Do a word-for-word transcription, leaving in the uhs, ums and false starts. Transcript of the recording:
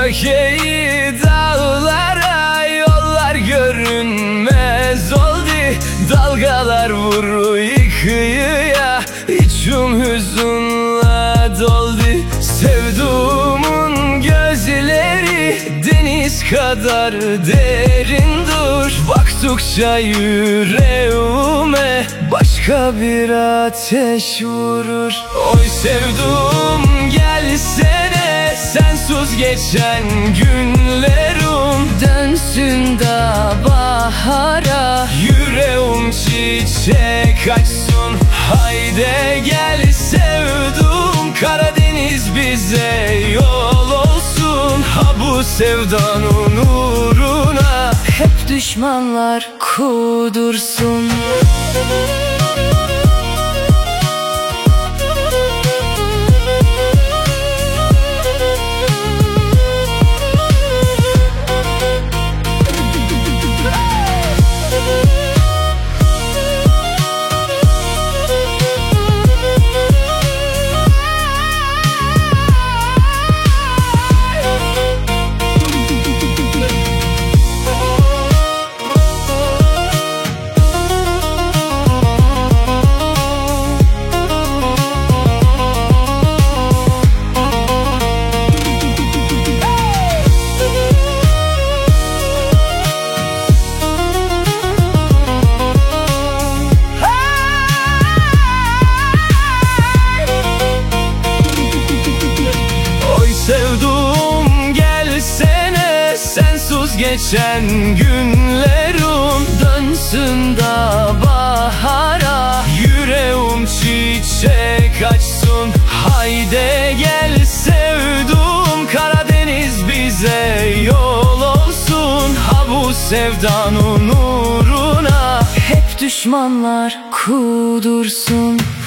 Sökeyi dağlara, yollar görünmez oldu. Dalgalar vurur kıyıya, içim hüzünle doldu. Sevduğumun gözleri deniz kadar derindir. Baktıkça yüreğime başka bir ateş vurur. Oy sevduğum gelsene, sensiz geçen günlerim dönsün da bahara. Yüreğim çiçek açsın, haydi gel sevduğum. Karadeniz bize yol olsun, ha bu sevdanın uğruna hep düşmanlar kudursun. Sevduğum gelsene, sensiz geçen günlerim dönsün da bahara. Yüreğim çiçek açsın, haydi gel sevduğum. Karadeniz bize yol olsun, ha bu sevdanın uğruna hep düşmanlar kudursun.